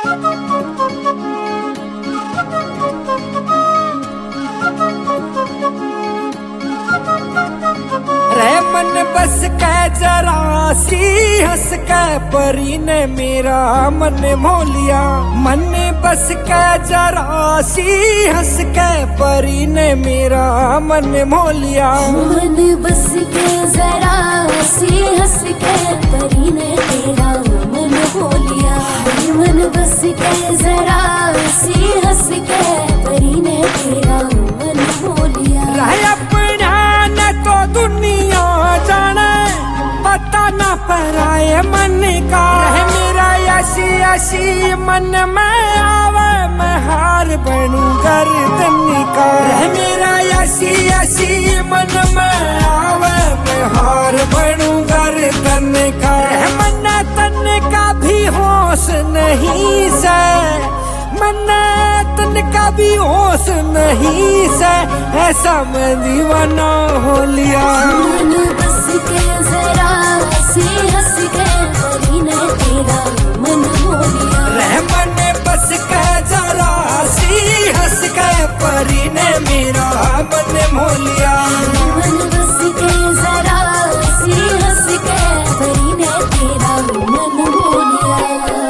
रे मन बस के जरा सी हंस के परी ने मेरा मन मोह लिया। मन बस के जरा सी हंस के परी ने मेरा मन मोह लिया। मन बस के जरा सी हंस के परी ने तेरा मन मोह लिया। मन बस के जरा सी हंस के परी ने तेरा मन मोह लिया। रह अपना न तो दुनिया जाने पता न पराए मन का। रह मेरा ऐसी ऐसी मन में आवे मैं हार बनूं गर्दन का। रह मेरा ऐसी ऐसी मन में आवे मैं हार बनूं गर्दन का। रह मन तन का भी होश नहीं से, मन तन का भी होश नहीं से, ऐसा मैं दीवाना हो लिया। मन बस के जरा सी हंस के परी ने तेरा मन मोह लिया। रह मन बस के जरा सी हंस के परी ने मेरा मन मोह लिया। मन बस के जरा सी हंस के परी ने तेरा मन मोह लिया।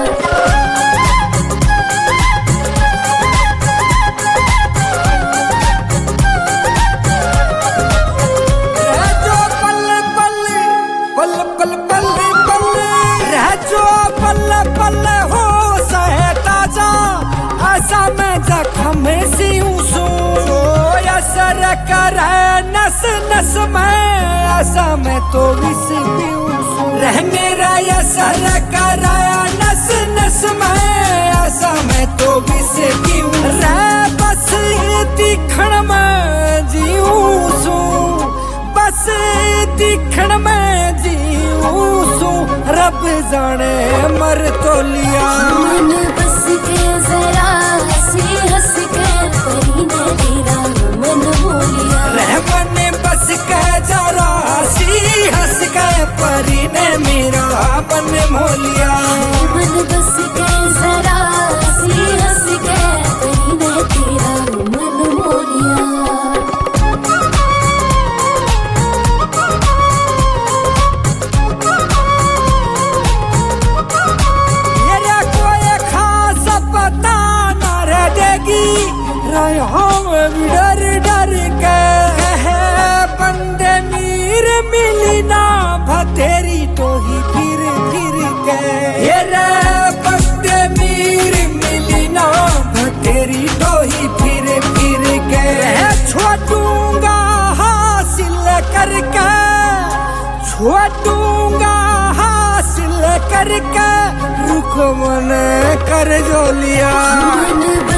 नस नस में ऐसा मैं तो विष पीऊं। रह मेरा असर कराया नस नस में ऐसा मैं तो विष पीऊं। रह बस दिखण में जीऊं सू, बस दिखण में जीऊं सू। रब जाने मर तो लिया। मन बस के जरा सी हंस के परी ने तेरा मन मोह लिया। रह मन बस के जरा सी हंस के परी ने मेरा मन मोह लिया। मन बस के जरा सी हंस के परी ने तेरा मन मोह लिया। डर डर के कहे बंदे मीर मिली ना भतेरी तो ही फिर के। ये रे बंदे मीर मिली ना भतेरी तो ही फिर के। छोड़ूंगा हासिल करके, छोड़ूंगा हासिल करके रुक मन कर जो लिया।